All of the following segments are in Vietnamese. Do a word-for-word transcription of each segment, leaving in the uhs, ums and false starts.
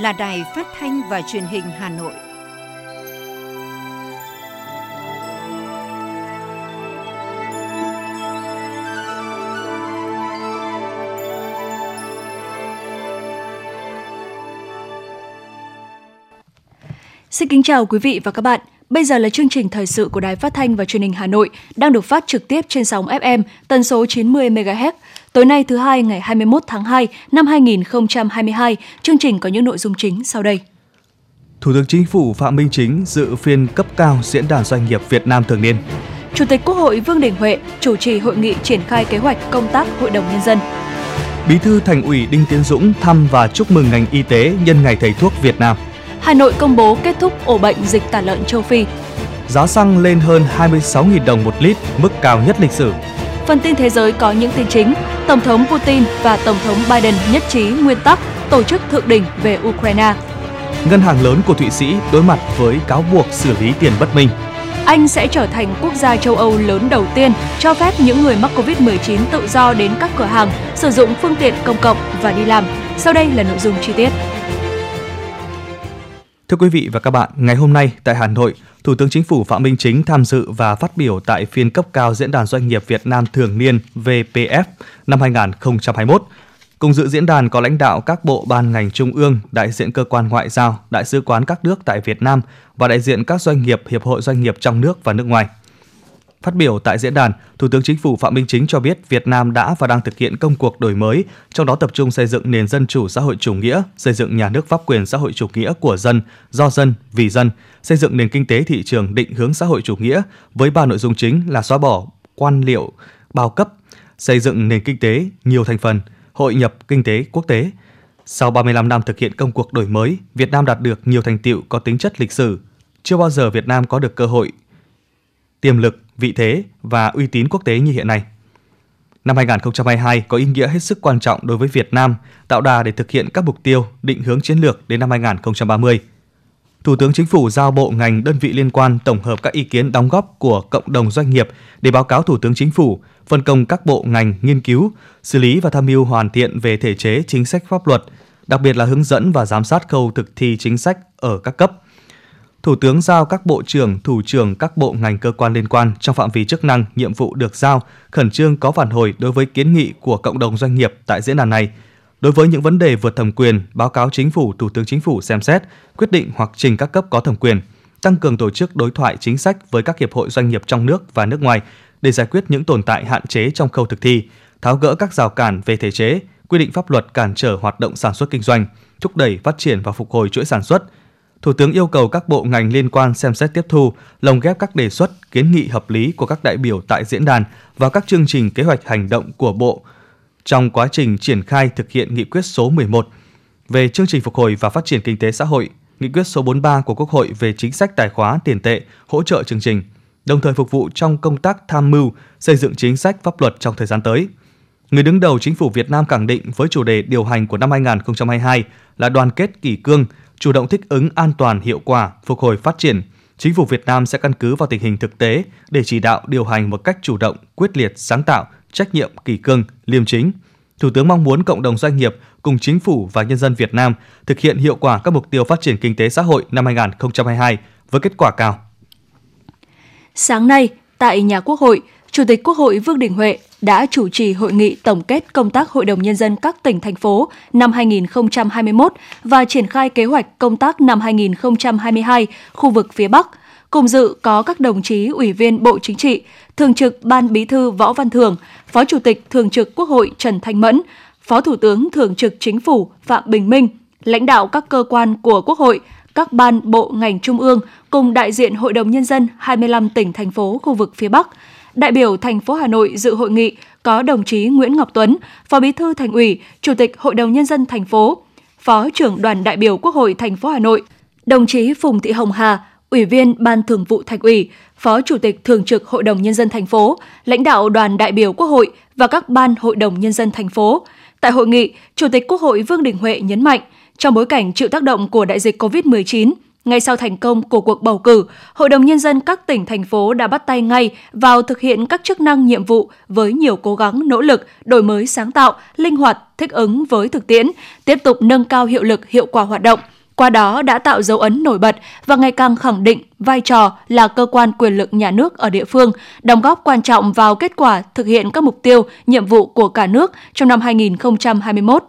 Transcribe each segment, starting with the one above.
là Đài Phát thanh và Truyền hình Hà Nội. Xin kính chào quý vị và các bạn. Bây giờ là chương trình thời sự của Đài Phát thanh và Truyền hình Hà Nội đang được phát trực tiếp trên sóng ép em tần số chín mươi mê ga héc. Tối nay thứ hai ngày hai mươi mốt tháng hai năm hai nghìn không trăm hai mươi hai, chương trình có những nội dung chính sau đây. Thủ tướng Chính phủ Phạm Minh Chính dự phiên cấp cao Diễn đàn Doanh nghiệp Việt Nam thường niên. Chủ tịch Quốc hội Vương Đình Huệ chủ trì hội nghị triển khai kế hoạch công tác Hội đồng Nhân dân. Bí thư Thành ủy Đinh Tiến Dũng thăm và chúc mừng ngành y tế nhân ngày thầy thuốc Việt Nam. Hà Nội công bố kết thúc ổ bệnh dịch tả lợn châu Phi. Giá xăng lên hơn hai mươi sáu nghìn đồng một lít, mức cao nhất lịch sử. Phần tin thế giới có những tin chính. Tổng thống Putin và Tổng thống Biden nhất trí nguyên tắc tổ chức thượng đỉnh về Ukraine. Ngân hàng lớn của Thụy Sĩ đối mặt với cáo buộc xử lý tiền bất minh. Anh sẽ trở thành quốc gia châu Âu lớn đầu tiên cho phép những người mắc covid mười chín tự do đến các cửa hàng, sử dụng phương tiện công cộng và đi làm. Sau đây là nội dung chi tiết. Thưa quý vị và các bạn, ngày hôm nay tại Hà Nội, Thủ tướng Chính phủ Phạm Minh Chính tham dự và phát biểu tại phiên cấp cao Diễn đàn Doanh nghiệp Việt Nam thường niên vê pê ép năm hai nghìn không trăm hai mươi mốt. Cùng dự diễn đàn có lãnh đạo các bộ ban ngành trung ương, đại diện cơ quan ngoại giao, đại sứ quán các nước tại Việt Nam và đại diện các doanh nghiệp, hiệp hội doanh nghiệp trong nước và nước ngoài. Phát biểu tại diễn đàn, Thủ tướng Chính phủ Phạm Minh Chính cho biết Việt Nam đã và đang thực hiện công cuộc đổi mới, trong đó tập trung xây dựng nền dân chủ xã hội chủ nghĩa, xây dựng nhà nước pháp quyền xã hội chủ nghĩa của dân, do dân, vì dân, xây dựng nền kinh tế thị trường định hướng xã hội chủ nghĩa với ba nội dung chính là xóa bỏ quan liệu bao cấp, xây dựng nền kinh tế nhiều thành phần, hội nhập kinh tế quốc tế. Sau ba mươi lăm năm thực hiện công cuộc đổi mới, Việt Nam đạt được nhiều thành tựu có tính chất lịch sử. Chưa bao giờ Việt Nam có được cơ hội, tiềm lực, vị thế và uy tín quốc tế như hiện nay. Năm hai nghìn không trăm hai mươi hai có ý nghĩa hết sức quan trọng đối với Việt Nam, tạo đà để thực hiện các mục tiêu, định hướng chiến lược đến năm hai nghìn không trăm ba mươi. Thủ tướng Chính phủ giao bộ ngành đơn vị liên quan tổng hợp các ý kiến đóng góp của cộng đồng doanh nghiệp để báo cáo Thủ tướng Chính phủ, phân công các bộ ngành nghiên cứu, xử lý và tham mưu hoàn thiện về thể chế chính sách pháp luật, đặc biệt là hướng dẫn và giám sát khâu thực thi chính sách ở các cấp. Thủ tướng giao các bộ trưởng, thủ trưởng các bộ ngành cơ quan liên quan trong phạm vi chức năng, nhiệm vụ được giao, khẩn trương có phản hồi đối với kiến nghị của cộng đồng doanh nghiệp tại diễn đàn này. Đối với những vấn đề vượt thẩm quyền, báo cáo Chính phủ, Thủ tướng Chính phủ xem xét, quyết định hoặc trình các cấp có thẩm quyền, tăng cường tổ chức đối thoại chính sách với các hiệp hội doanh nghiệp trong nước và nước ngoài để giải quyết những tồn tại hạn chế trong khâu thực thi, tháo gỡ các rào cản về thể chế, quy định pháp luật cản trở hoạt động sản xuất kinh doanh, thúc đẩy phát triển và phục hồi chuỗi sản xuất. Thủ tướng yêu cầu các bộ ngành liên quan xem xét tiếp thu, lồng ghép các đề xuất, kiến nghị hợp lý của các đại biểu tại diễn đàn vào các chương trình kế hoạch hành động của Bộ trong quá trình triển khai thực hiện nghị quyết số mười một về chương trình phục hồi và phát triển kinh tế xã hội, nghị quyết số bốn mươi ba của Quốc hội về chính sách tài khóa tiền tệ, hỗ trợ chương trình, đồng thời phục vụ trong công tác tham mưu, xây dựng chính sách pháp luật trong thời gian tới. Người đứng đầu Chính phủ Việt Nam khẳng định với chủ đề điều hành của năm hai nghìn không trăm hai mươi hai là đoàn kết kỷ cương, chủ động thích ứng an toàn, hiệu quả, phục hồi phát triển. Chính phủ Việt Nam sẽ căn cứ vào tình hình thực tế để chỉ đạo điều hành một cách chủ động, quyết liệt, sáng tạo, trách nhiệm, kỷ cương, liêm chính. Thủ tướng mong muốn cộng đồng doanh nghiệp cùng Chính phủ và nhân dân Việt Nam thực hiện hiệu quả các mục tiêu phát triển kinh tế xã hội năm hai nghìn không trăm hai mươi hai với kết quả cao. Sáng nay, tại nhà Quốc hội, Chủ tịch Quốc hội Vương Đình Huệ đã chủ trì hội nghị tổng kết công tác Hội đồng Nhân dân các tỉnh, thành phố năm hai nghìn không trăm hai mươi mốt và triển khai kế hoạch công tác năm hai nghìn không trăm hai mươi hai khu vực phía Bắc. Cùng dự có các đồng chí Ủy viên Bộ Chính trị, Thường trực Ban Bí thư Võ Văn Thưởng, Phó Chủ tịch Thường trực Quốc hội Trần Thanh Mẫn, Phó Thủ tướng Thường trực Chính phủ Phạm Bình Minh, lãnh đạo các cơ quan của Quốc hội, các ban bộ ngành trung ương cùng đại diện Hội đồng Nhân dân hai mươi lăm tỉnh, thành phố khu vực phía Bắc. Đại biểu thành phố Hà Nội dự hội nghị có đồng chí Nguyễn Ngọc Tuấn, Phó Bí thư Thành ủy, Chủ tịch Hội đồng Nhân dân thành phố, Phó trưởng đoàn đại biểu Quốc hội thành phố Hà Nội, đồng chí Phùng Thị Hồng Hà, Ủy viên Ban Thường vụ Thành ủy, Phó Chủ tịch Thường trực Hội đồng Nhân dân thành phố, lãnh đạo đoàn đại biểu Quốc hội và các ban Hội đồng Nhân dân thành phố. Tại hội nghị, Chủ tịch Quốc hội Vương Đình Huệ nhấn mạnh, trong bối cảnh chịu tác động của đại dịch covid mười chín, Ngay sau thành công của cuộc bầu cử, Hội đồng Nhân dân các tỉnh, thành phố đã bắt tay ngay vào thực hiện các chức năng nhiệm vụ với nhiều cố gắng, nỗ lực, đổi mới sáng tạo, linh hoạt, thích ứng với thực tiễn, tiếp tục nâng cao hiệu lực, hiệu quả hoạt động. Qua đó đã tạo dấu ấn nổi bật và ngày càng khẳng định vai trò là cơ quan quyền lực nhà nước ở địa phương, đóng góp quan trọng vào kết quả thực hiện các mục tiêu, nhiệm vụ của cả nước trong năm hai nghìn không trăm hai mươi mốt.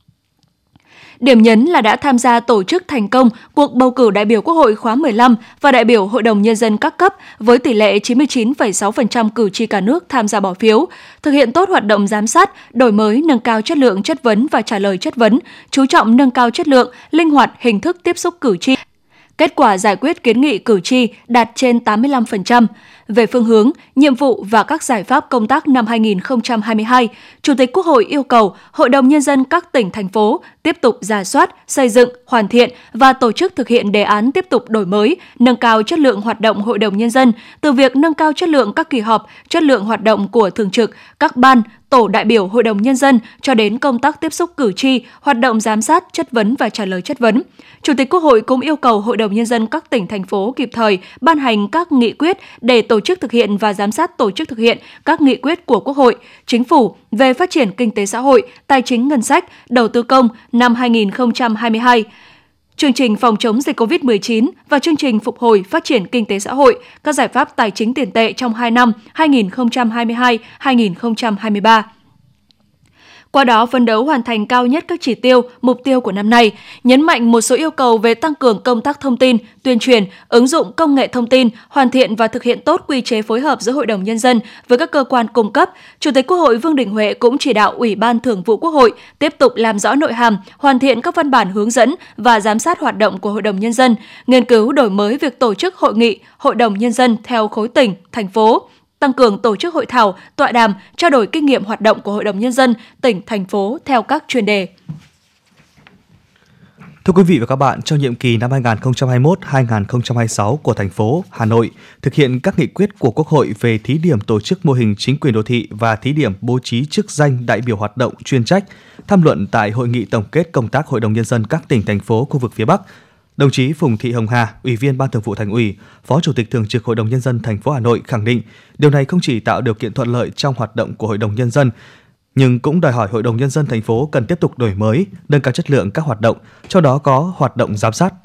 Điểm nhấn là đã tham gia tổ chức thành công cuộc bầu cử đại biểu Quốc hội khóa mười lăm và đại biểu Hội đồng Nhân dân các cấp với tỷ lệ chín mươi chín phẩy sáu phần trăm cử tri cả nước tham gia bỏ phiếu, thực hiện tốt hoạt động giám sát, đổi mới, nâng cao chất lượng chất vấn và trả lời chất vấn, chú trọng nâng cao chất lượng, linh hoạt hình thức tiếp xúc cử tri. Kết quả giải quyết kiến nghị cử tri đạt trên tám mươi lăm phần trăm. Về phương hướng, nhiệm vụ và các giải pháp công tác năm hai nghìn không trăm hai mươi hai, Chủ tịch Quốc hội yêu cầu Hội đồng Nhân dân các tỉnh, thành phố tiếp tục rà soát, xây dựng, hoàn thiện và tổ chức thực hiện đề án tiếp tục đổi mới, nâng cao chất lượng hoạt động Hội đồng Nhân dân, từ việc nâng cao chất lượng các kỳ họp, chất lượng hoạt động của thường trực, các ban, tổ đại biểu Hội đồng Nhân dân cho đến công tác tiếp xúc cử tri, hoạt động giám sát, chất vấn và trả lời chất vấn. Chủ tịch Quốc hội cũng yêu cầu Hội đồng Nhân dân các tỉnh, thành phố kịp thời ban hành các nghị quyết để tổ chức thực hiện và giám sát tổ chức thực hiện các nghị quyết của Quốc hội, Chính phủ về phát triển kinh tế xã hội, tài chính ngân sách, đầu tư công năm hai nghìn không trăm hai mươi hai. Chương trình phòng chống dịch covid mười chín và chương trình phục hồi phát triển kinh tế xã hội, các giải pháp tài chính tiền tệ trong hai năm hai nghìn không trăm hai mươi hai đến hai nghìn không trăm hai mươi ba. Qua đó phấn đấu hoàn thành cao nhất các chỉ tiêu, mục tiêu của năm nay, nhấn mạnh một số yêu cầu về tăng cường công tác thông tin, tuyên truyền, ứng dụng công nghệ thông tin, hoàn thiện và thực hiện tốt quy chế phối hợp giữa Hội đồng Nhân dân với các cơ quan cung cấp. Chủ tịch Quốc hội Vương Đình Huệ cũng chỉ đạo Ủy ban Thường vụ Quốc hội tiếp tục làm rõ nội hàm, hoàn thiện các văn bản hướng dẫn và giám sát hoạt động của Hội đồng Nhân dân, nghiên cứu đổi mới việc tổ chức hội nghị, Hội đồng Nhân dân theo khối tỉnh, thành phố, tăng cường tổ chức hội thảo, tọa đàm, trao đổi kinh nghiệm hoạt động của Hội đồng Nhân dân, tỉnh, thành phố theo các chuyên đề. Thưa quý vị và các bạn, trong nhiệm kỳ năm hai nghìn không trăm hai mươi mốt đến hai nghìn không trăm hai mươi sáu của thành phố Hà Nội, thực hiện các nghị quyết của Quốc hội về thí điểm tổ chức mô hình chính quyền đô thị và thí điểm bố trí chức danh đại biểu hoạt động chuyên trách, tham luận tại Hội nghị tổng kết công tác Hội đồng Nhân dân các tỉnh, thành phố khu vực phía Bắc, đồng chí Phùng Thị Hồng Hà, Ủy viên Ban Thường vụ Thành ủy, Phó Chủ tịch Thường trực Hội đồng Nhân dân thành phố Hà Nội khẳng định, điều này không chỉ tạo điều kiện thuận lợi trong hoạt động của Hội đồng Nhân dân, nhưng cũng đòi hỏi Hội đồng Nhân dân thành phố cần tiếp tục đổi mới, nâng cao chất lượng các hoạt động, trong đó có hoạt động giám sát.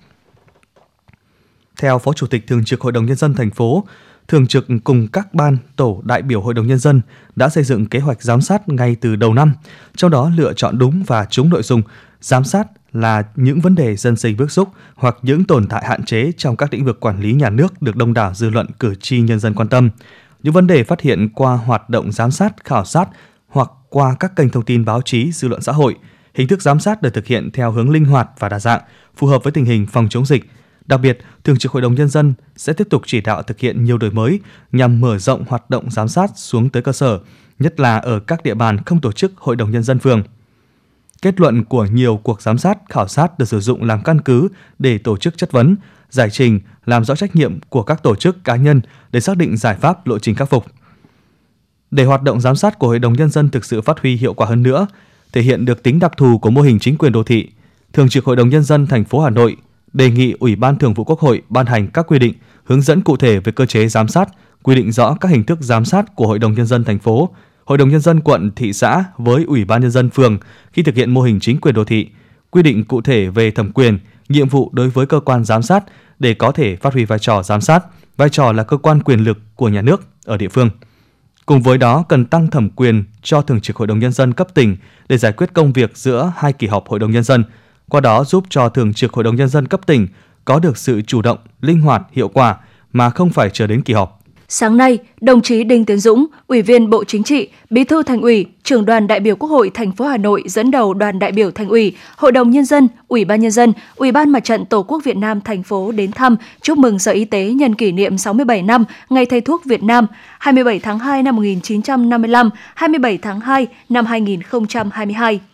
Theo Phó Chủ tịch Thường trực Hội đồng Nhân dân thành phố, Thường trực cùng các ban, tổ đại biểu Hội đồng Nhân dân đã xây dựng kế hoạch giám sát ngay từ đầu năm, trong đó lựa chọn đúng và trúng nội dung, giám sát là những vấn đề dân sinh bức xúc hoặc những tồn tại hạn chế trong các lĩnh vực quản lý nhà nước được đông đảo dư luận, cử tri, nhân dân quan tâm. Những vấn đề phát hiện qua hoạt động giám sát, khảo sát hoặc qua các kênh thông tin báo chí, dư luận xã hội. Hình thức giám sát được thực hiện theo hướng linh hoạt và đa dạng, phù hợp với tình hình phòng chống dịch. Đặc biệt, Thường trực Hội đồng Nhân dân sẽ tiếp tục chỉ đạo thực hiện nhiều đổi mới nhằm mở rộng hoạt động giám sát xuống tới cơ sở, nhất là ở các địa bàn không tổ chức Hội đồng Nhân dân phường. Kết luận của nhiều cuộc giám sát, khảo sát được sử dụng làm căn cứ để tổ chức chất vấn, giải trình, làm rõ trách nhiệm của các tổ chức cá nhân để xác định giải pháp, lộ trình khắc phục. Để hoạt động giám sát của Hội đồng Nhân dân thực sự phát huy hiệu quả hơn nữa, thể hiện được tính đặc thù của mô hình chính quyền đô thị, Thường trực Hội đồng Nhân dân thành phố Hà Nội đề nghị Ủy ban Thường vụ Quốc hội ban hành các quy định, hướng dẫn cụ thể về cơ chế giám sát, quy định rõ các hình thức giám sát của Hội đồng Nhân dân thành phố, Hội đồng Nhân dân quận, thị xã với Ủy ban Nhân dân phường khi thực hiện mô hình chính quyền đô thị, quy định cụ thể về thẩm quyền, nhiệm vụ đối với cơ quan giám sát để có thể phát huy vai trò giám sát, vai trò là cơ quan quyền lực của nhà nước ở địa phương. Cùng với đó, cần tăng thẩm quyền cho Thường trực Hội đồng Nhân dân cấp tỉnh để giải quyết công việc giữa hai kỳ họp Hội đồng Nhân dân, qua đó giúp cho Thường trực Hội đồng Nhân dân cấp tỉnh có được sự chủ động, linh hoạt, hiệu quả mà không phải chờ đến kỳ họp. Sáng nay, đồng chí Đinh Tiến Dũng, Ủy viên Bộ Chính trị, Bí thư Thành ủy, Trưởng đoàn đại biểu Quốc hội thành phố Hà Nội dẫn đầu đoàn đại biểu Thành ủy, Hội đồng Nhân dân, Ủy ban Nhân dân, Ủy ban Mặt trận Tổ quốc Việt Nam thành phố đến thăm, chúc mừng Sở Y tế nhân kỷ niệm sáu mươi bảy năm Ngày Thầy thuốc Việt Nam, hai mươi bảy tháng hai năm một nghìn chín trăm năm mươi lăm, hai mươi bảy tháng hai năm hai nghìn không trăm hai mươi hai.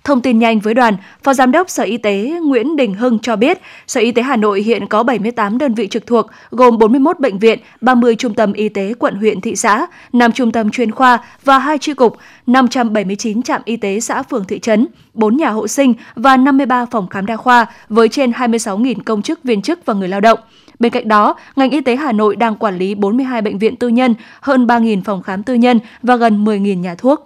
Thông tin nhanh với đoàn, Phó Giám đốc Sở Y tế Nguyễn Đình Hưng cho biết, Sở Y tế Hà Nội hiện có bảy mươi tám đơn vị trực thuộc, gồm bốn mươi mốt bệnh viện, ba mươi trung tâm y tế quận huyện thị xã, năm trung tâm chuyên khoa và hai chi cục, năm trăm bảy mươi chín trạm y tế xã phường thị trấn, bốn nhà hộ sinh và năm mươi ba phòng khám đa khoa với trên hai mươi sáu nghìn công chức viên chức và người lao động. Bên cạnh đó, ngành y tế Hà Nội đang quản lý bốn mươi hai bệnh viện tư nhân, hơn ba nghìn phòng khám tư nhân và gần mười nghìn nhà thuốc.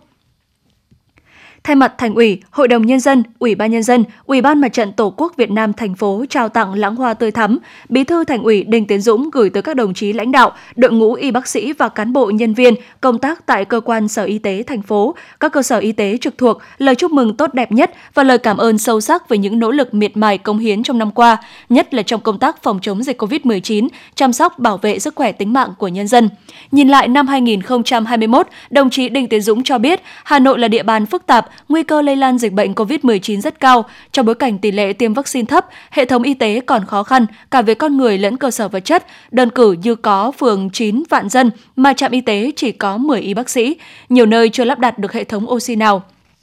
Thay mặt Thành ủy, Hội đồng Nhân dân, Ủy ban Nhân dân, Ủy ban Mặt trận Tổ quốc Việt Nam thành phố trao tặng lãng hoa tươi thắm, Bí thư Thành ủy Đinh Tiến Dũng gửi tới các đồng chí lãnh đạo, đội ngũ y bác sĩ và cán bộ nhân viên công tác tại cơ quan Sở Y tế thành phố, các cơ sở y tế trực thuộc lời chúc mừng tốt đẹp nhất và lời cảm ơn sâu sắc về những nỗ lực miệt mài cống hiến trong năm qua, nhất là trong công tác phòng chống dịch covid mười chín, chăm sóc bảo vệ sức khỏe tính mạng của nhân dân. Nhìn lại năm hai nghìn không trăm hai mươi mốt, đồng chí Đinh Tiến Dũng cho biết Hà Nội là địa bàn phức tạp, nguy cơ lây lan dịch bệnh covid mười chín rất cao. Trong bối cảnh tỷ lệ tiêm vaccine thấp, hệ thống y tế còn khó khăn cả về con người lẫn cơ sở vật chất. Đơn cử như có phường chín vạn dân mà trạm y tế chỉ có mười y bác sĩ, nhiều nơi chưa lắp đặt được hệ thống oxy nào.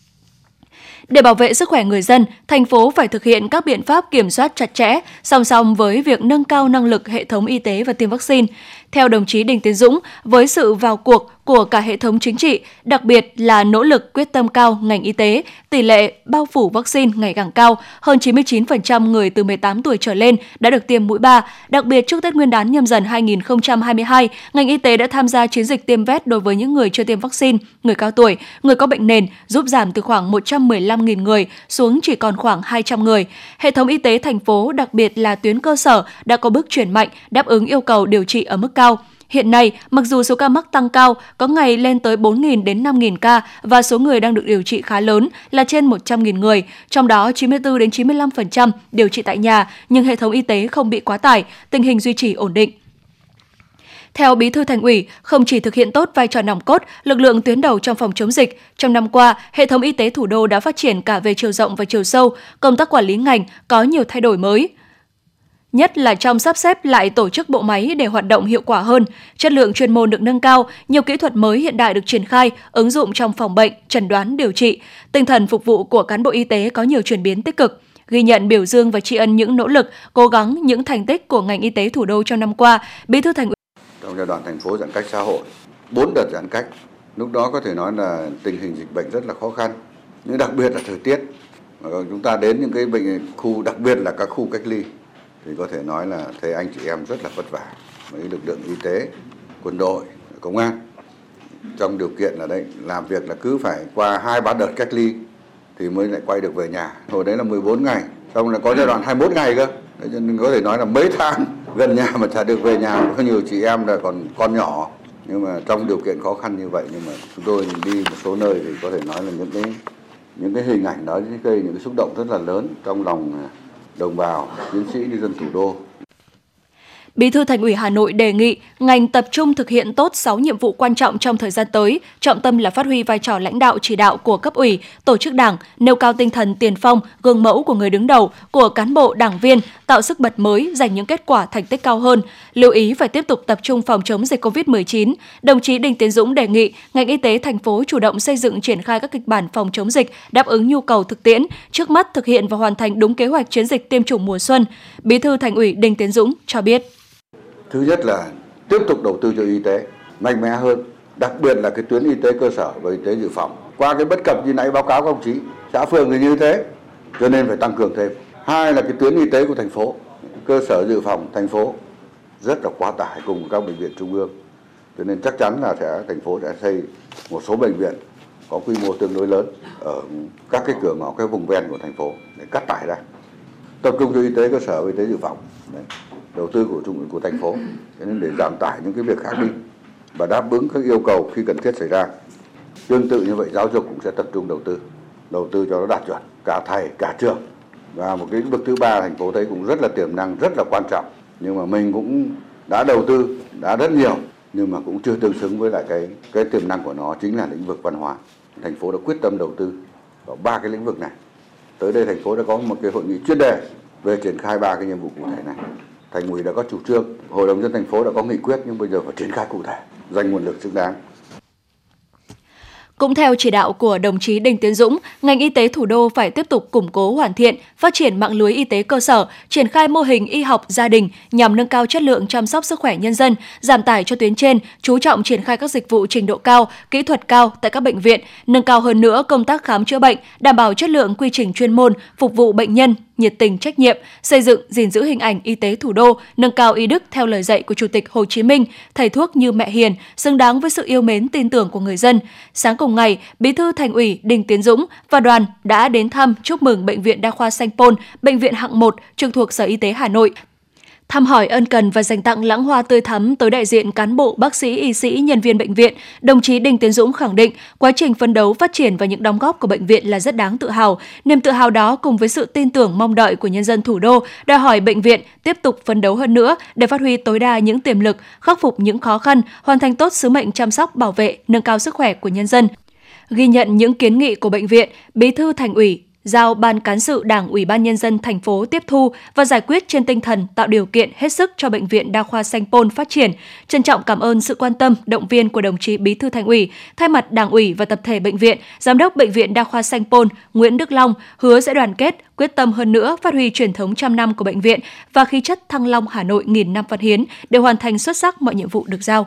Để bảo vệ sức khỏe người dân, thành phố phải thực hiện các biện pháp kiểm soát chặt chẽ, song song với việc nâng cao năng lực hệ thống y tế và tiêm vaccine. Theo đồng chí Đinh Tiến Dũng, với sự vào cuộc của cả hệ thống chính trị, đặc biệt là nỗ lực quyết tâm cao ngành y tế, tỷ lệ bao phủ vaccine ngày càng cao, hơn chín mươi chín phần trăm người từ mười tám tuổi trở lên đã được tiêm mũi ba. Đặc biệt trước Tết Nguyên đán Nhâm Dần hai nghìn không trăm hai mươi hai, ngành y tế đã tham gia chiến dịch tiêm vét đối với những người chưa tiêm vaccine, người cao tuổi, người có bệnh nền, giúp giảm từ khoảng một trăm mười lăm nghìn người xuống chỉ còn khoảng hai trăm người. Hệ thống y tế thành phố, đặc biệt là tuyến cơ sở, đã có bước chuyển mạnh, đáp ứng yêu cầu điều trị ở mức cao. Hiện nay, mặc dù số ca mắc tăng cao, có ngày lên tới bốn nghìn đến năm nghìn ca và số người đang được điều trị khá lớn là trên một trăm nghìn người, trong đó chín mươi tư đến chín mươi lăm phần trăm điều trị tại nhà, nhưng hệ thống y tế không bị quá tải, tình hình duy trì ổn định. Theo Bí thư Thành ủy, không chỉ thực hiện tốt vai trò nòng cốt, lực lượng tuyến đầu trong phòng chống dịch, trong năm qua, hệ thống y tế thủ đô đã phát triển cả về chiều rộng và chiều sâu, công tác quản lý ngành có nhiều thay đổi mới. Nhất là trong sắp xếp lại tổ chức bộ máy để hoạt động hiệu quả hơn, chất lượng chuyên môn được nâng cao, nhiều kỹ thuật mới hiện đại được triển khai, ứng dụng trong phòng bệnh, chẩn đoán, điều trị. Tinh thần phục vụ của cán bộ y tế có nhiều chuyển biến tích cực. Ghi nhận, biểu dương và tri ân những nỗ lực, cố gắng, những thành tích của ngành y tế thủ đô trong năm qua, Bí thư Thành ủy. Trong giai đoạn thành phố giãn cách xã hội, bốn đợt giãn cách, lúc đó có thể nói là tình hình dịch bệnh rất là khó khăn, nhưng đặc biệt là thời tiết. Chúng ta đến những cái bệnh khu, đặc biệt là các khu cách ly, thì có thể nói là thấy anh chị em rất là vất vả với lực lượng y tế, quân đội, công an. Trong điều kiện là đấy, làm việc là cứ phải qua hai ba đợt cách ly thì mới lại quay được về nhà. Hồi đấy là mười bốn ngày, xong là có giai đoạn hai mươi mốt ngày cơ. Đấy, cho nên có thể nói là mấy tháng gần nhà mà chả được về nhà. Có nhiều chị em là còn con nhỏ, nhưng mà trong điều kiện khó khăn như vậy, nhưng mà chúng tôi đi một số nơi thì có thể nói là những cái những cái hình ảnh đó gây những cái xúc động rất là lớn trong lòng đồng bào, chiến sĩ, nhân dân thủ đô. Bí thư Thành ủy Hà Nội đề nghị ngành tập trung thực hiện tốt sáu nhiệm vụ quan trọng trong thời gian tới, trọng tâm là phát huy vai trò lãnh đạo chỉ đạo của cấp ủy, tổ chức đảng, nêu cao tinh thần tiền phong, gương mẫu của người đứng đầu, của cán bộ, đảng viên, tạo sức bật mới, giành những kết quả thành tích cao hơn. Lưu ý phải tiếp tục tập trung phòng chống dịch covid mười chín. Đồng chí Đinh Tiến Dũng đề nghị ngành y tế thành phố chủ động xây dựng, triển khai các kịch bản phòng chống dịch đáp ứng nhu cầu thực tiễn, trước mắt thực hiện và hoàn thành đúng kế hoạch chiến dịch tiêm chủng mùa xuân. Bí thư Thành ủy Đinh Tiến Dũng cho biết. Thứ nhất là tiếp tục đầu tư cho y tế mạnh mẽ hơn, đặc biệt là cái tuyến y tế cơ sở và y tế dự phòng. Qua cái bất cập như nãy báo cáo các ông chí, xã phường thì như thế, cho nên phải tăng cường thêm. Hai là cái tuyến y tế của thành phố, cơ sở dự phòng thành phố rất là quá tải cùng với các bệnh viện trung ương. Cho nên chắc chắn là sẽ thành phố sẽ xây một số bệnh viện có quy mô tương đối lớn ở các cái cửa ngõ, cái vùng ven của thành phố để cắt tải ra. Tập trung cho y tế cơ sở và y tế dự phòng. Đấy. Đầu tư của trung của thành phố, cho nên để giảm tải những cái việc khác đi và đáp ứng các yêu cầu khi cần thiết xảy ra. Tương tự như vậy, giáo dục cũng sẽ tập trung đầu tư, đầu tư cho nó đạt chuẩn, cả thầy, cả trường. Và một cái lĩnh vực thứ ba thành phố thấy cũng rất là tiềm năng, rất là quan trọng, nhưng mà mình cũng đã đầu tư, đã rất nhiều, nhưng mà cũng chưa tương xứng với lại cái cái tiềm năng của nó, chính là lĩnh vực văn hóa. Thành phố đã quyết tâm đầu tư vào ba cái lĩnh vực này. Tới đây thành phố đã có một cái hội nghị chuyên đề về triển khai ba cái nhiệm vụ cụ thể này. Thành ủy đã có chủ trương, Hội đồng nhân dân thành phố đã có nghị quyết, nhưng bây giờ phải triển khai cụ thể, dành nguồn lực xứng đáng. Cũng theo chỉ đạo của đồng chí Đinh Tiến Dũng, ngành y tế thủ đô phải tiếp tục củng cố hoàn thiện, phát triển mạng lưới y tế cơ sở, triển khai mô hình y học gia đình nhằm nâng cao chất lượng chăm sóc sức khỏe nhân dân, giảm tải cho tuyến trên, chú trọng triển khai các dịch vụ trình độ cao, kỹ thuật cao tại các bệnh viện, nâng cao hơn nữa công tác khám chữa bệnh, đảm bảo chất lượng quy trình chuyên môn, phục vụ bệnh nhân, nhiệt tình trách nhiệm, xây dựng, gìn giữ hình ảnh y tế thủ đô, nâng cao y đức theo lời dạy của Chủ tịch Hồ Chí Minh, thầy thuốc như mẹ hiền, xứng đáng với sự yêu mến tin tưởng của người dân. Sáng cùng ngày, Bí thư Thành ủy Đinh Tiến Dũng và đoàn đã đến thăm chúc mừng Bệnh viện Đa khoa Sanh Pôn, bệnh viện hạng một trực thuộc Sở Y tế Hà Nội. Thăm hỏi ân cần và dành tặng lãng hoa tươi thắm tới đại diện cán bộ, bác sĩ, y sĩ, nhân viên bệnh viện, đồng chí Đinh Tiến Dũng khẳng định quá trình phấn đấu, phát triển và những đóng góp của bệnh viện là rất đáng tự hào. Niềm tự hào đó cùng với sự tin tưởng, mong đợi của nhân dân thủ đô đòi hỏi bệnh viện tiếp tục phấn đấu hơn nữa để phát huy tối đa những tiềm lực, khắc phục những khó khăn, hoàn thành tốt sứ mệnh chăm sóc, bảo vệ, nâng cao sức khỏe của nhân dân. Ghi nhận những kiến nghị của bệnh viện, Bí thư Thành ủy giao Ban Cán sự Đảng Ủy ban Nhân dân thành phố tiếp thu và giải quyết trên tinh thần tạo điều kiện hết sức cho Bệnh viện Đa khoa Sanh Pôn phát triển. Trân trọng cảm ơn sự quan tâm, động viên của đồng chí Bí thư Thành ủy, thay mặt Đảng ủy và tập thể bệnh viện, Giám đốc Bệnh viện Đa khoa Sanh Pôn Nguyễn Đức Long hứa sẽ đoàn kết, quyết tâm hơn nữa phát huy truyền thống trăm năm của bệnh viện và khí chất Thăng Long Hà Nội nghìn năm văn hiến để hoàn thành xuất sắc mọi nhiệm vụ được giao.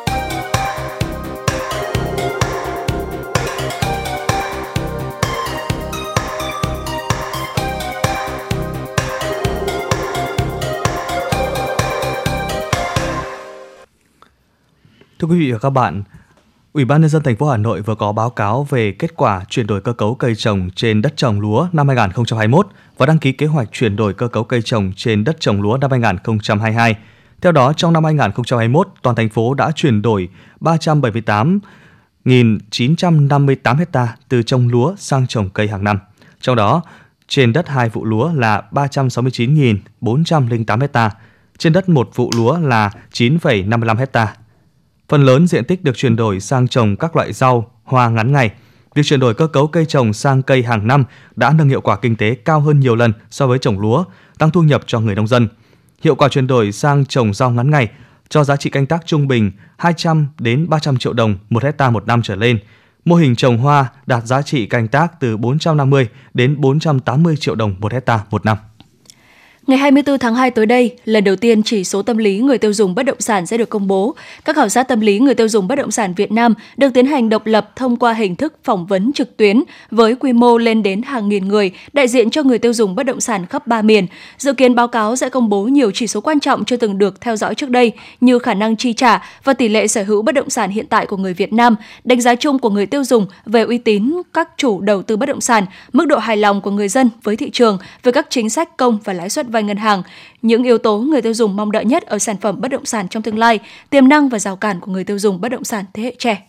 Thưa quý vị và các bạn, Ủy ban Nhân dân thành phố Hà Nội vừa có báo cáo về kết quả chuyển đổi cơ cấu cây trồng trên đất trồng lúa năm hai nghìn không trăm hai mươi mốt và đăng ký kế hoạch chuyển đổi cơ cấu cây trồng trên đất trồng lúa năm hai nghìn không trăm hai mươi hai. Theo đó, trong năm hai nghìn không trăm hai mươi mốt, toàn thành phố đã chuyển đổi ba trăm bảy mươi tám nghìn chín trăm năm mươi tám ha từ trồng lúa sang trồng cây hàng năm. Trong đó, trên đất hai vụ lúa là ba trăm sáu mươi chín nghìn bốn trăm lẻ tám ha, trên đất một vụ lúa là chín phẩy năm mươi lăm ha. Phần lớn diện tích được chuyển đổi sang trồng các loại rau, hoa ngắn ngày. Việc chuyển đổi cơ cấu cây trồng sang cây hàng năm đã nâng hiệu quả kinh tế cao hơn nhiều lần so với trồng lúa, tăng thu nhập cho người nông dân. Hiệu quả chuyển đổi sang trồng rau ngắn ngày cho giá trị canh tác trung bình hai trăm đến ba trăm triệu đồng một hectare một năm trở lên. Mô hình trồng hoa đạt giá trị canh tác từ bốn trăm năm mươi đến bốn trăm tám mươi triệu đồng một hectare một năm. Ngày hai mươi tư tháng hai tới đây, lần đầu tiên chỉ số tâm lý người tiêu dùng bất động sản sẽ được công bố. Các khảo sát tâm lý người tiêu dùng bất động sản Việt Nam được tiến hành độc lập thông qua hình thức phỏng vấn trực tuyến với quy mô lên đến hàng nghìn người, đại diện cho người tiêu dùng bất động sản khắp ba miền. Dự kiến báo cáo sẽ công bố nhiều chỉ số quan trọng chưa từng được theo dõi trước đây như khả năng chi trả và tỷ lệ sở hữu bất động sản hiện tại của người Việt Nam, đánh giá chung của người tiêu dùng về uy tín các chủ đầu tư bất động sản, mức độ hài lòng của người dân với thị trường, về các chính sách công và lãi suất vay ngân hàng, những yếu tố người tiêu dùng mong đợi nhất ở sản phẩm bất động sản trong tương lai, tiềm năng và rào cản của người tiêu dùng bất động sản thế hệ trẻ.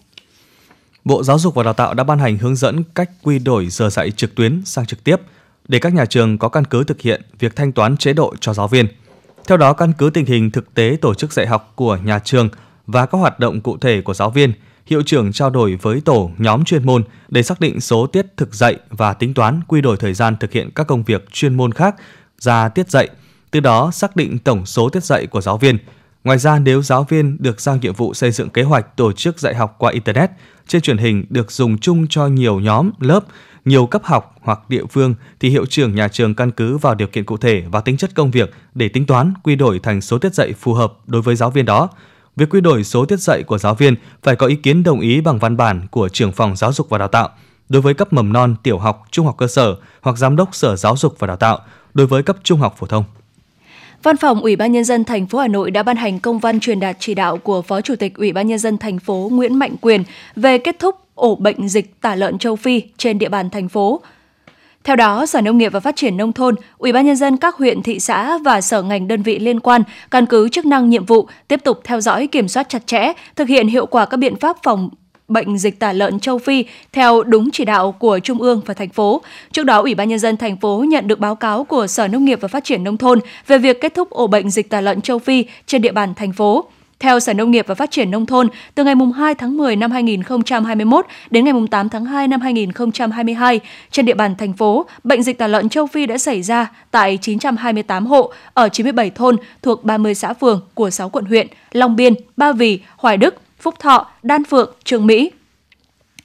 Bộ Giáo dục và Đào tạo đã ban hành hướng dẫn cách quy đổi giờ dạy trực tuyến sang trực tiếp để các nhà trường có căn cứ thực hiện việc thanh toán chế độ cho giáo viên. Theo đó, căn cứ tình hình thực tế tổ chức dạy học của nhà trường và các hoạt động cụ thể của giáo viên, hiệu trưởng trao đổi với tổ nhóm chuyên môn để xác định số tiết thực dạy và tính toán quy đổi thời gian thực hiện các công việc chuyên môn khác ra tiết dạy, từ đó xác định tổng số tiết dạy của giáo viên. Ngoài ra, nếu giáo viên được giao nhiệm vụ xây dựng kế hoạch tổ chức dạy học qua Internet, trên truyền hình được dùng chung cho nhiều nhóm, lớp, nhiều cấp học hoặc địa phương, thì hiệu trưởng nhà trường căn cứ vào điều kiện cụ thể và tính chất công việc để tính toán quy đổi thành số tiết dạy phù hợp đối với giáo viên đó. Việc quy đổi số tiết dạy của giáo viên phải có ý kiến đồng ý bằng văn bản của trưởng phòng giáo dục và đào tạo đối với cấp mầm non, tiểu học, trung học cơ sở hoặc giám đốc Sở Giáo dục và Đào tạo đối với cấp trung học phổ thông. Văn phòng Ủy ban Nhân dân thành phố Hà Nội đã ban hành công văn truyền đạt chỉ đạo của Phó Chủ tịch Ủy ban Nhân dân thành phố Nguyễn Mạnh Quyền về kết thúc ổ bệnh dịch tả lợn châu Phi trên địa bàn thành phố. Theo đó, Sở Nông nghiệp và Phát triển Nông thôn, Ủy ban Nhân dân các huyện, thị xã và sở ngành đơn vị liên quan căn cứ chức năng nhiệm vụ tiếp tục theo dõi, kiểm soát chặt chẽ, thực hiện hiệu quả các biện pháp phòng bệnh dịch tả lợn châu Phi theo đúng chỉ đạo của Trung ương và thành phố. Trước đó, Ủy ban Nhân dân thành phố nhận được báo cáo của Sở Nông nghiệp và Phát triển Nông thôn về việc kết thúc ổ bệnh dịch tả lợn châu Phi trên địa bàn thành phố. Theo Sở Nông nghiệp và Phát triển Nông thôn, từ ngày hai tháng mười năm hai nghìn không trăm hai mươi mốt đến ngày tám tháng hai năm hai nghìn không trăm hai mươi hai, trên địa bàn thành phố, bệnh dịch tả lợn châu Phi đã xảy ra tại chín trăm hai mươi tám hộ ở chín mươi bảy thôn thuộc ba mươi xã phường của sáu quận huyện: Long Biên, Ba Vì, Hoài Đức, Phúc Thọ, Đan Phượng, Chương Mỹ.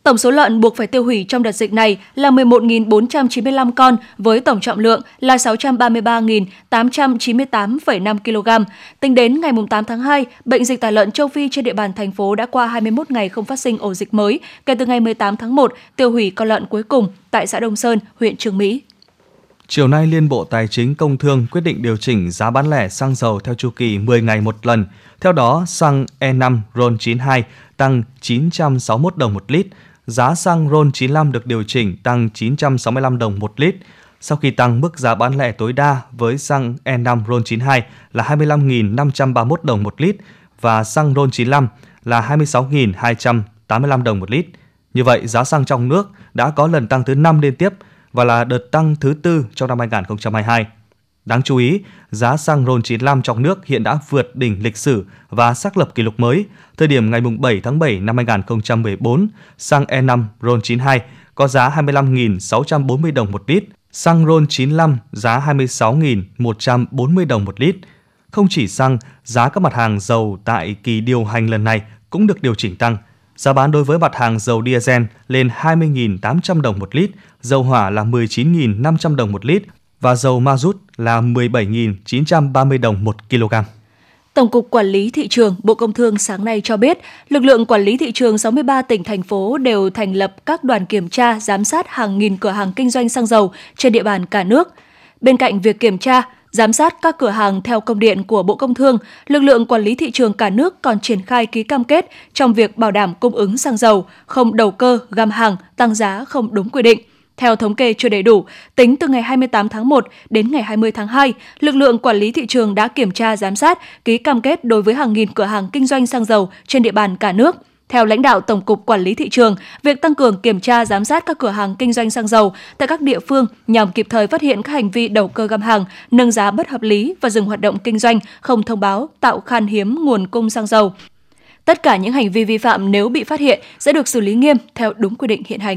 Tổng số lợn buộc phải tiêu hủy trong đợt dịch này là mười một nghìn bốn trăm chín mươi lăm con với tổng trọng lượng là sáu trăm ba mươi ba nghìn tám trăm chín mươi tám phẩy năm ki lô gam. Tính đến ngày tám tháng hai, bệnh dịch tả lợn châu Phi trên địa bàn thành phố đã qua hai mươi mốt ngày không phát sinh ổ dịch mới, kể từ ngày mười tám tháng một tiêu hủy con lợn cuối cùng tại xã Đông Sơn, huyện Chương Mỹ. Chiều nay, Liên Bộ Tài chính Công Thương quyết định điều chỉnh giá bán lẻ xăng dầu theo chu kỳ mười ngày một lần. Theo đó, xăng E năm RON chín mươi hai tăng chín trăm sáu mươi mốt đồng một lít, giá xăng RON chín mươi lăm được điều chỉnh tăng chín trăm sáu mươi lăm đồng một lít. Sau khi tăng mức giá bán lẻ tối đa với xăng E năm RON chín mươi hai là hai mươi lăm nghìn năm trăm ba mươi mốt đồng một lít và xăng RON chín mươi lăm là hai mươi sáu nghìn hai trăm tám mươi lăm đồng một lít. Như vậy, giá xăng trong nước đã có lần tăng thứ năm liên tiếp và là đợt tăng thứ tư trong năm hai nghìn không trăm hai mươi hai. Đáng chú ý, giá xăng RON chín mươi lăm trong nước hiện đã vượt đỉnh lịch sử và xác lập kỷ lục mới. Thời điểm ngày bảy tháng bảy năm hai nghìn không trăm mười bốn, xăng E năm RON chín mươi hai có giá hai mươi lăm nghìn sáu trăm bốn mươi đồng một lít, xăng RON chín mươi lăm giá hai mươi sáu nghìn một trăm bốn mươi đồng một lít. Không chỉ xăng, giá các mặt hàng dầu tại kỳ điều hành lần này cũng được điều chỉnh tăng. Giá bán đối với mặt hàng dầu diesel lên hai mươi nghìn tám trăm đồng một lít, dầu hỏa là mười chín nghìn năm trăm đồng một lít và dầu ma rút là mười bảy nghìn chín trăm ba mươi đồng một kg. Tổng cục Quản lý Thị trường, Bộ Công Thương sáng nay cho biết, lực lượng quản lý thị trường sáu mươi ba tỉnh, thành phố đều thành lập các đoàn kiểm tra, giám sát hàng nghìn cửa hàng kinh doanh xăng dầu trên địa bàn cả nước. Bên cạnh việc kiểm tra, giám sát các cửa hàng theo công điện của Bộ Công Thương, lực lượng quản lý thị trường cả nước còn triển khai ký cam kết trong việc bảo đảm cung ứng xăng dầu, không đầu cơ, găm hàng, tăng giá không đúng quy định. Theo thống kê chưa đầy đủ, tính từ ngày hai mươi tám tháng một đến ngày hai mươi tháng hai, lực lượng quản lý thị trường đã kiểm tra, giám sát, ký cam kết đối với hàng nghìn cửa hàng kinh doanh xăng dầu trên địa bàn cả nước. Theo lãnh đạo Tổng cục Quản lý Thị trường, việc tăng cường kiểm tra, giám sát các cửa hàng kinh doanh xăng dầu tại các địa phương nhằm kịp thời phát hiện các hành vi đầu cơ găm hàng, nâng giá bất hợp lý và dừng hoạt động kinh doanh không thông báo, tạo khan hiếm nguồn cung xăng dầu. Tất cả những hành vi vi phạm nếu bị phát hiện sẽ được xử lý nghiêm theo đúng quy định hiện hành.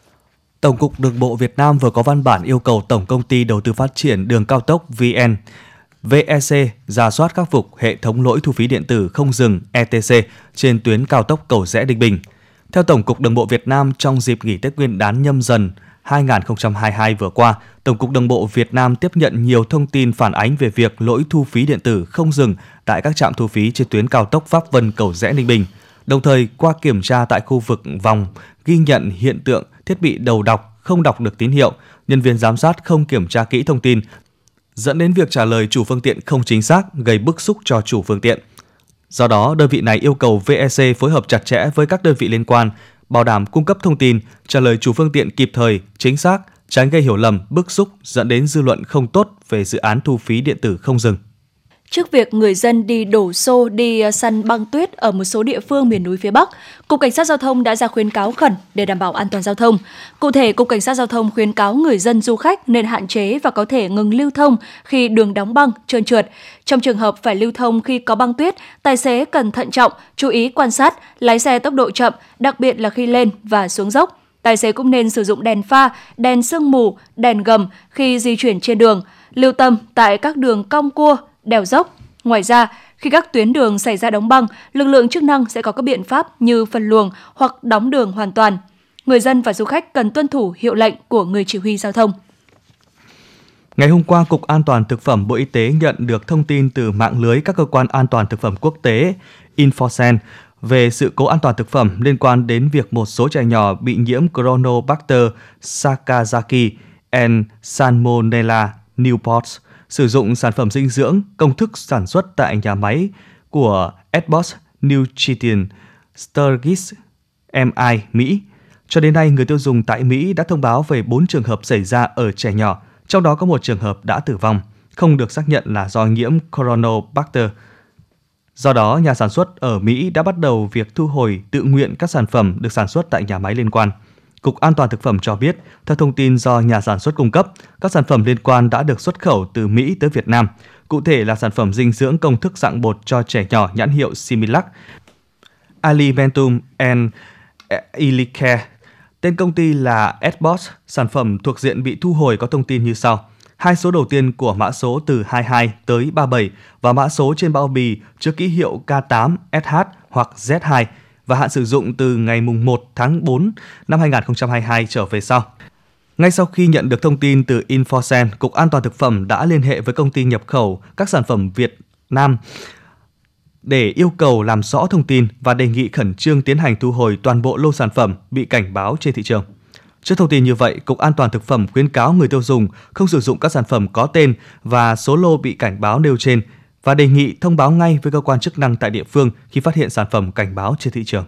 Tổng cục Đường bộ Việt Nam vừa có văn bản yêu cầu Tổng công ty Đầu tư Phát triển Đường cao tốc vê en vê e xê rà soát khắc phục hệ thống lỗi thu phí điện tử không dừng e tê xê trên tuyến cao tốc Cầu Giẽ - Ninh Bình. Theo Tổng cục Đường bộ Việt Nam, trong dịp nghỉ Tết Nguyên đán Nhâm Dần hai nghìn không trăm hai mươi hai vừa qua, Tổng cục Đường bộ Việt Nam tiếp nhận nhiều thông tin phản ánh về việc lỗi thu phí điện tử không dừng tại các trạm thu phí trên tuyến cao tốc Pháp Vân - Cầu Giẽ - Ninh Bình. Đồng thời, qua kiểm tra tại khu vực vòng, ghi nhận hiện tượng thiết bị đầu đọc không đọc được tín hiệu, nhân viên giám sát không kiểm tra kỹ thông tin, dẫn đến việc trả lời chủ phương tiện không chính xác, gây bức xúc cho chủ phương tiện. Do đó, đơn vị này yêu cầu vê e xê phối hợp chặt chẽ với các đơn vị liên quan, bảo đảm cung cấp thông tin, trả lời chủ phương tiện kịp thời, chính xác, tránh gây hiểu lầm, bức xúc, dẫn đến dư luận không tốt về dự án thu phí điện tử không dừng. Trước việc người dân đi đổ xô đi săn băng tuyết ở một số địa phương miền núi phía Bắc, Cục Cảnh sát Giao thông đã ra khuyến cáo khẩn để đảm bảo an toàn giao thông. Cụ thể, Cục Cảnh sát Giao thông khuyến cáo người dân du khách nên hạn chế và có thể ngừng lưu thông khi đường đóng băng, trơn trượt. Trong trường hợp phải lưu thông khi có băng tuyết, tài xế cần thận trọng, chú ý quan sát, lái xe tốc độ chậm, đặc biệt là khi lên và xuống dốc. Tài xế cũng nên sử dụng đèn pha, đèn sương mù, đèn gầm khi di chuyển trên đường, lưu tâm tại các đường cong cua, đèo dốc. Ngoài ra, khi các tuyến đường xảy ra đóng băng, lực lượng chức năng sẽ có các biện pháp như phân luồng hoặc đóng đường hoàn toàn. Người dân và du khách cần tuân thủ hiệu lệnh của người chỉ huy giao thông. Ngày hôm qua, Cục An toàn Thực phẩm Bộ Y tế nhận được thông tin từ mạng lưới các cơ quan an toàn thực phẩm quốc tế Infosen về sự cố an toàn thực phẩm liên quan đến việc một số trẻ nhỏ bị nhiễm Chronobacter sakazaki and Salmonella Newport sử dụng sản phẩm dinh dưỡng công thức sản xuất tại nhà máy của Edbos Nutrition Sturgis em i Mỹ. Cho đến nay, người tiêu dùng tại Mỹ đã thông báo về bốn trường hợp xảy ra ở trẻ nhỏ, trong đó có một trường hợp đã tử vong, không được xác nhận là do nhiễm Chronobacter. Do đó, nhà sản xuất ở Mỹ đã bắt đầu việc thu hồi tự nguyện các sản phẩm được sản xuất tại nhà máy liên quan. Cục An toàn Thực phẩm cho biết, theo thông tin do nhà sản xuất cung cấp, các sản phẩm liên quan đã được xuất khẩu từ Mỹ tới Việt Nam. Cụ thể là sản phẩm dinh dưỡng công thức dạng bột cho trẻ nhỏ nhãn hiệu Similac, Alimentum and Ilicare. Tên công ty là Edbos. Sản phẩm thuộc diện bị thu hồi có thông tin như sau. Hai số đầu tiên của mã số từ hai mươi hai tới ba mươi bảy và mã số trên bao bì chứa ký hiệu K tám S H hoặc Z hai và hạn sử dụng từ ngày một tháng tư năm hai nghìn không trăm hai mươi hai trở về sau. Ngay sau khi nhận được thông tin từ Infosen, Cục An toàn Thực phẩm đã liên hệ với công ty nhập khẩu các sản phẩm Việt Nam để yêu cầu làm rõ thông tin và đề nghị khẩn trương tiến hành thu hồi toàn bộ lô sản phẩm bị cảnh báo trên thị trường. Trước thông tin như vậy, Cục An toàn Thực phẩm khuyến cáo người tiêu dùng không sử dụng các sản phẩm có tên và số lô bị cảnh báo nêu trên và đề nghị thông báo ngay với cơ quan chức năng tại địa phương khi phát hiện sản phẩm cảnh báo trên thị trường.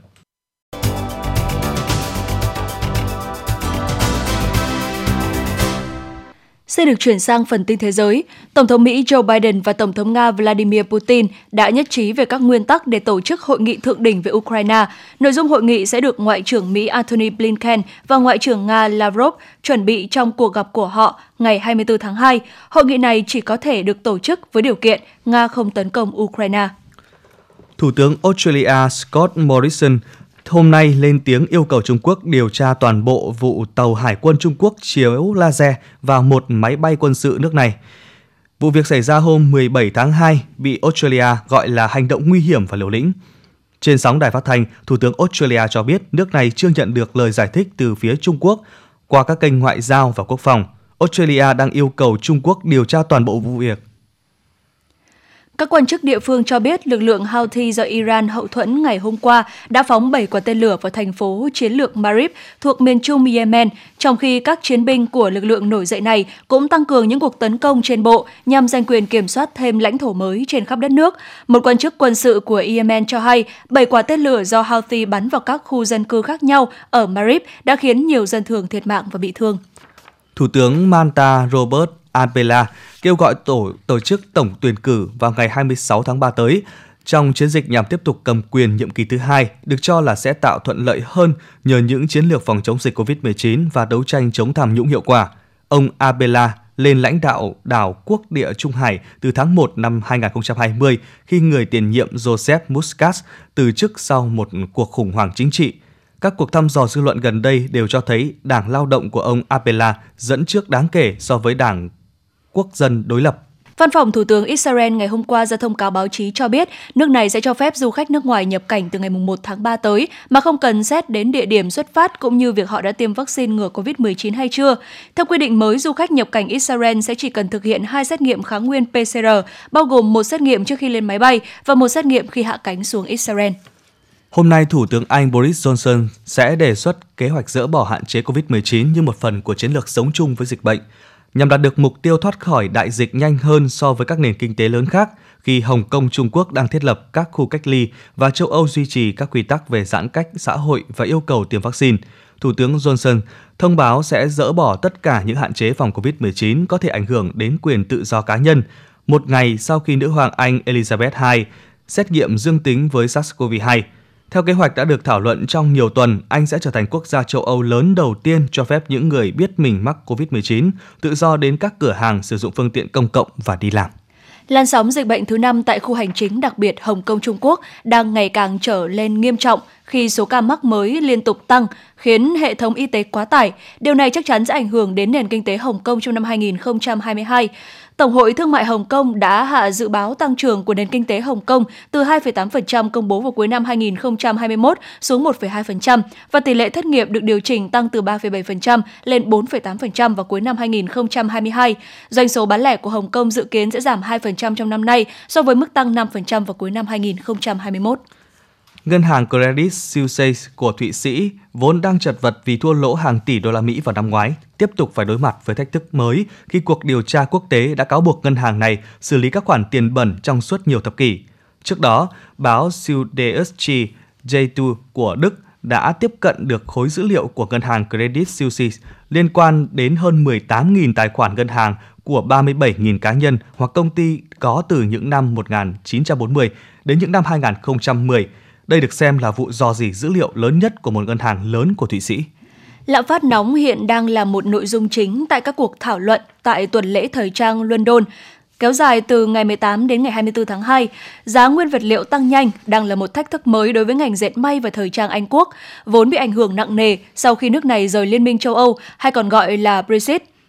Sẽ được chuyển sang phần tin thế giới. Tổng thống Mỹ Joe Biden và Tổng thống Nga Vladimir Putin đã nhất trí về các nguyên tắc để tổ chức hội nghị thượng đỉnh về Ukraine. Nội dung hội nghị sẽ được Ngoại trưởng Mỹ Antony Blinken và Ngoại trưởng Nga Lavrov chuẩn bị trong cuộc gặp của họ ngày hai mươi tư tháng hai. Hội nghị này chỉ có thể được tổ chức với điều kiện Nga không tấn công Ukraine. Thủ tướng Australia Scott Morrison hôm nay lên tiếng yêu cầu Trung Quốc điều tra toàn bộ vụ tàu Hải quân Trung Quốc chiếu laser vào một máy bay quân sự nước này. Vụ việc xảy ra hôm mười bảy tháng hai bị Australia gọi là hành động nguy hiểm và liều lĩnh. Trên sóng đài phát thanh, Thủ tướng Australia cho biết nước này chưa nhận được lời giải thích từ phía Trung Quốc qua các kênh ngoại giao và quốc phòng. Australia đang yêu cầu Trung Quốc điều tra toàn bộ vụ việc. Các quan chức địa phương cho biết lực lượng Houthi do Iran hậu thuẫn ngày hôm qua đã phóng bảy quả tên lửa vào thành phố chiến lược Marib thuộc miền trung Yemen, trong khi các chiến binh của lực lượng nổi dậy này cũng tăng cường những cuộc tấn công trên bộ nhằm giành quyền kiểm soát thêm lãnh thổ mới trên khắp đất nước. Một quan chức quân sự của Yemen cho hay bảy quả tên lửa do Houthi bắn vào các khu dân cư khác nhau ở Marib đã khiến nhiều dân thường thiệt mạng và bị thương. Thủ tướng Malta Robert Abela kêu gọi tổ tổ chức tổng tuyển cử vào ngày hai mươi sáu tháng ba tới trong chiến dịch nhằm tiếp tục cầm quyền nhiệm kỳ thứ hai, được cho là sẽ tạo thuận lợi hơn nhờ những chiến lược phòng chống dịch covid mười chín và đấu tranh chống tham nhũng hiệu quả. Ông Abela lên lãnh đạo đảo Quốc địa Trung Hải từ tháng một năm hai nghìn không trăm hai mươi khi người tiền nhiệm Joseph Muscat từ chức sau một cuộc khủng hoảng chính trị. Các cuộc thăm dò dư luận gần đây đều cho thấy Đảng Lao động của ông Abela dẫn trước đáng kể so với Đảng Quốc dân đối lập. Văn phòng Thủ tướng Israel ngày hôm qua ra thông cáo báo chí cho biết nước này sẽ cho phép du khách nước ngoài nhập cảnh từ ngày một tháng ba tới mà không cần xét đến địa điểm xuất phát cũng như việc họ đã tiêm vaccine ngừa covid mười chín hay chưa. Theo quy định mới, du khách nhập cảnh Israel sẽ chỉ cần thực hiện hai xét nghiệm kháng nguyên pê xê rờ, bao gồm một xét nghiệm trước khi lên máy bay và một xét nghiệm khi hạ cánh xuống Israel. Hôm nay, Thủ tướng Anh Boris Johnson sẽ đề xuất kế hoạch dỡ bỏ hạn chế covid mười chín như một phần của chiến lược sống chung với dịch bệnh, nhằm đạt được mục tiêu thoát khỏi đại dịch nhanh hơn so với các nền kinh tế lớn khác khi Hồng Kông, Trung Quốc đang thiết lập các khu cách ly và châu Âu duy trì các quy tắc về giãn cách xã hội và yêu cầu tiêm vaccine. Thủ tướng Johnson thông báo sẽ dỡ bỏ tất cả những hạn chế phòng covid mười chín có thể ảnh hưởng đến quyền tự do cá nhân, một ngày sau khi nữ hoàng Anh Elizabeth đệ nhị xét nghiệm dương tính với SARS-xê o vê hai. Theo kế hoạch đã được thảo luận trong nhiều tuần, Anh sẽ trở thành quốc gia châu Âu lớn đầu tiên cho phép những người biết mình mắc covid mười chín tự do đến các cửa hàng, sử dụng phương tiện công cộng và đi làm. Làn sóng dịch bệnh thứ năm tại khu hành chính đặc biệt Hồng Kông, Trung Quốc đang ngày càng trở lên nghiêm trọng khi số ca mắc mới liên tục tăng, khiến hệ thống y tế quá tải. Điều này chắc chắn sẽ ảnh hưởng đến nền kinh tế Hồng Kông trong năm hai nghìn không trăm hai mươi hai. Tổng hội Thương mại Hồng Kông đã hạ dự báo tăng trưởng của nền kinh tế Hồng Kông từ hai phẩy tám phần trăm công bố vào cuối năm hai nghìn không trăm hai mươi mốt xuống một phẩy hai phần trăm và tỷ lệ thất nghiệp được điều chỉnh tăng từ ba phẩy bảy phần trăm lên bốn phẩy tám phần trăm vào cuối năm hai nghìn không trăm hai mươi hai. Doanh số bán lẻ của Hồng Kông dự kiến sẽ giảm hai phần trăm trong năm nay so với mức tăng năm phần trăm vào cuối năm hai nghìn không trăm hai mươi mốt. Ngân hàng Credit Suisse của Thụy Sĩ vốn đang chật vật vì thua lỗ hàng tỷ đô la Mỹ vào năm ngoái, tiếp tục phải đối mặt với thách thức mới khi cuộc điều tra quốc tế đã cáo buộc ngân hàng này xử lý các khoản tiền bẩn trong suốt nhiều thập kỷ. Trước đó, báo Süddeutsche Zeitung của Đức đã tiếp cận được khối dữ liệu của ngân hàng Credit Suisse liên quan đến hơn mười tám nghìn tài khoản ngân hàng của ba mươi bảy nghìn cá nhân hoặc công ty có từ những năm một nghìn chín trăm bốn mươi đến những năm hai nghìn không trăm mười. Đây được xem là vụ rò rỉ dữ liệu lớn nhất của một ngân hàng lớn của Thụy Sĩ. Lạm phát nóng hiện đang là một nội dung chính tại các cuộc thảo luận tại tuần lễ thời trang London, kéo dài từ ngày mười tám đến ngày hai mươi tư tháng hai. Giá nguyên vật liệu tăng nhanh đang là một thách thức mới đối với ngành dệt may và thời trang Anh Quốc, vốn bị ảnh hưởng nặng nề sau khi nước này rời Liên minh châu Âu hay còn gọi là Brexit.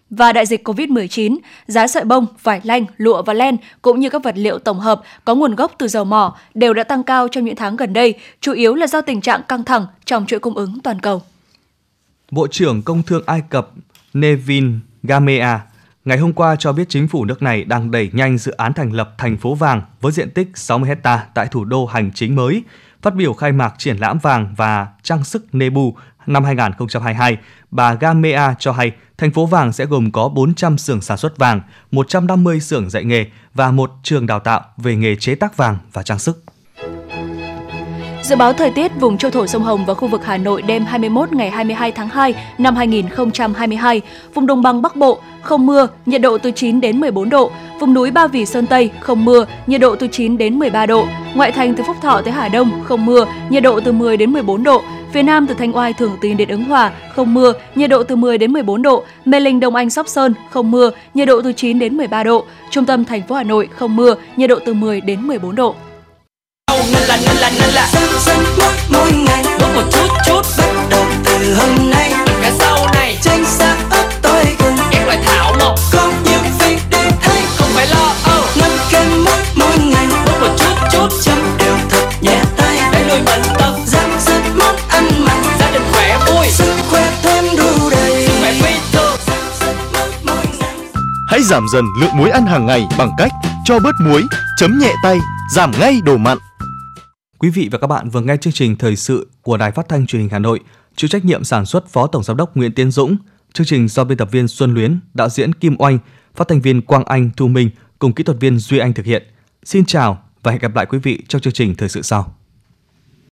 và đại dịch covid mười chín, giá sợi bông, vải lanh, lụa và len cũng như các vật liệu tổng hợp có nguồn gốc từ dầu mỏ đều đã tăng cao trong những tháng gần đây, chủ yếu là do tình trạng căng thẳng trong chuỗi cung ứng toàn cầu. Bộ trưởng Công thương Ai Cập Nevin Gamea ngày hôm qua cho biết chính phủ nước này đang đẩy nhanh dự án thành lập thành phố vàng với diện tích sáu mươi héc ta tại thủ đô hành chính mới. Phát biểu khai mạc triển lãm vàng và trang sức Nebu năm hai không hai hai, bà Gamea cho hay thành phố vàng sẽ gồm có bốn trăm xưởng sản xuất vàng, một trăm năm mươi xưởng dạy nghề và một trường đào tạo về nghề chế tác vàng và trang sức. Dự báo thời tiết vùng châu thổ sông Hồng và khu vực Hà Nội đêm hai mươi mốt ngày hai mươi hai tháng hai năm hai nghìn không trăm hai mươi hai, vùng đồng bằng Bắc Bộ không mưa, nhiệt độ từ chín đến mười bốn độ, vùng núi Ba Vì Sơn Tây không mưa, nhiệt độ từ chín đến mười ba độ, ngoại thành từ Phúc Thọ tới Hà Đông không mưa, nhiệt độ từ mười đến mười bốn độ, phía Nam từ Thanh Oai Thường Tín đến Ứng Hòa không mưa, nhiệt độ từ mười đến mười bốn độ, Mê Linh Đông Anh Sóc Sơn không mưa, nhiệt độ từ chín đến mười ba độ, trung tâm thành phố Hà Nội không mưa, nhiệt độ từ mười đến mười bốn độ. Nên là nên là nên là dần dần mỗi mỗi ngày mỗi một chút chút bắt đầu từ hôm nay cả sau này tranh xa ấp tôi gần các loại thảo mộc có nhiều việc để thấy không phải lo âu ngâm kem mỗi mỗi ngày mỗi một chút chút chấm đều thật nhẹ tay để nuôi bệnh tật dần dần món ăn mặn gia đình khỏe vui sức khỏe thêm đủ đầy sức khỏe phi thường dần dần mỗi mỗi ngày. Hãy giảm dần lượng muối ăn hàng ngày bằng cách cho bớt muối, chấm nhẹ tay, giảm ngay đồ mặn. Quý vị và các bạn vừa nghe chương trình thời sự của Đài Phát thanh Truyền hình Hà Nội, chịu trách nhiệm sản xuất Phó Tổng giám đốc Nguyễn Tiến Dũng, chương trình do biên tập viên Xuân Luyến, đạo diễn Kim Oanh, phát thanh viên Quang Anh, Thu Minh cùng kỹ thuật viên Duy Anh thực hiện. Xin chào và hẹn gặp lại quý vị trong chương trình thời sự sau.